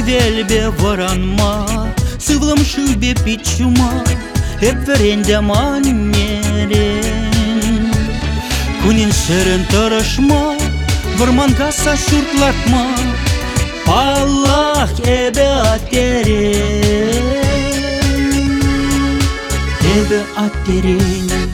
велбе воранма, сывлым шубе пичума, эпверенде маннерен. Кунин шерен тұрышма, вармангаса шуртлатма, Аллах эбе аттерен, эбе аттерен.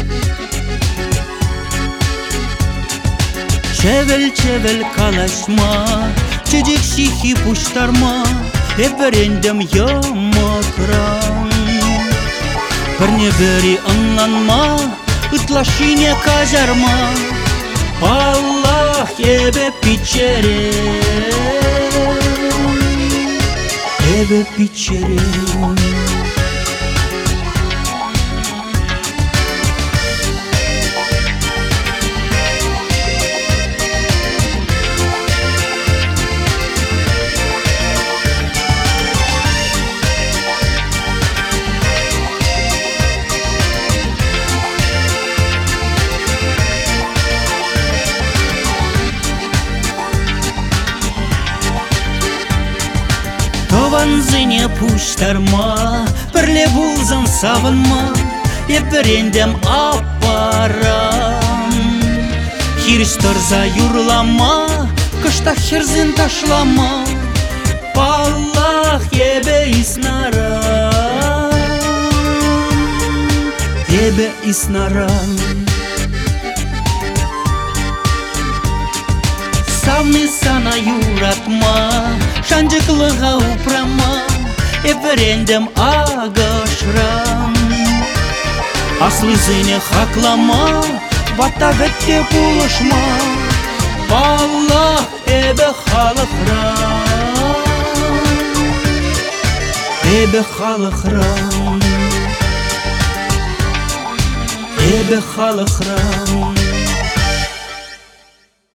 Çevel kalaşma, çocuk şihi puştarma, eberendem yamakran. Бірне бірі anlanma, ытlaşine kajarma, Allah ebe piçeren. Тованзыне пуштарма, пірле булзан савынма, эпірендем апарам. Хиріш тұрза юрлама, кышта херзін ташлама, Аллах ебе иснаран. Savni sana yuratma, şancıklığa uprama, eferendem ağaşram. Aslı zine haklama, vatavette buluşma, Allah ebe halıkram.